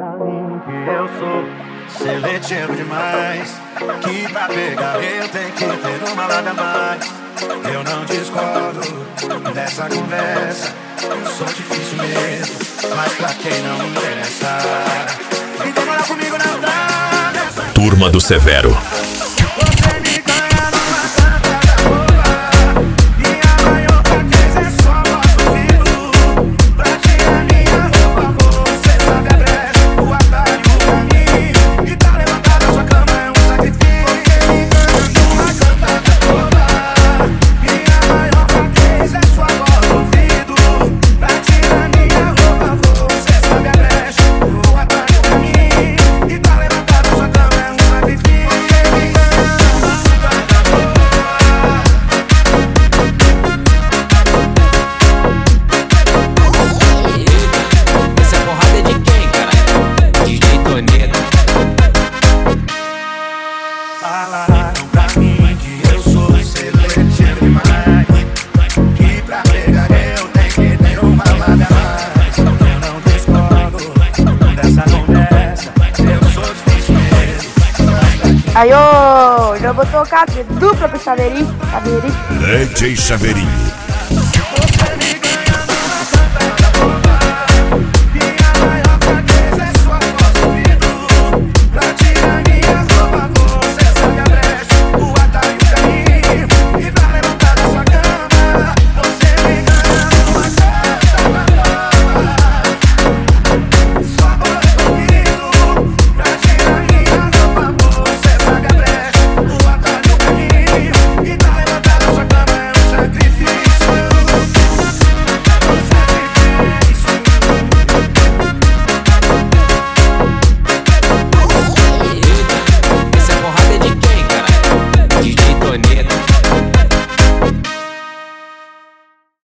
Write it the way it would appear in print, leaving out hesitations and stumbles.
mim que eu sou seletivo demais, que pra pegar eu tenho que ter uma lada a mais. Eu não discordo dessa conversa, sou difícil mesmo, mas pra quem não interessa, então olha comigo na estrada. Turma do Severo. Você me ganha numa cantada boba, minha maior fraqueza é só vosso ouvido. Pra tirar minha roupa você sabe a brecha, o atalho, o caminho, e tá levantada sua cama é um sacrifício. Você me ganha numa cantada boba, minha maior fraqueza é sua voz no ouvido. Pra tirar minha roupa você sabe a brecha, o atalho, o caminho, e tá levantada sua cama é um sacrifício. Essa porrada é de quem, cara? DJ Tonedo. Falaram pra mim que eu sou seletivo demais, que pra pegar eu tenho que ter uma lada a mais. Eu não discordo dessa conversa, eu sou difícil mesmo. Aí, ô, já vou tocar dupla pro Chaveirinho. DJ Chaveirinho.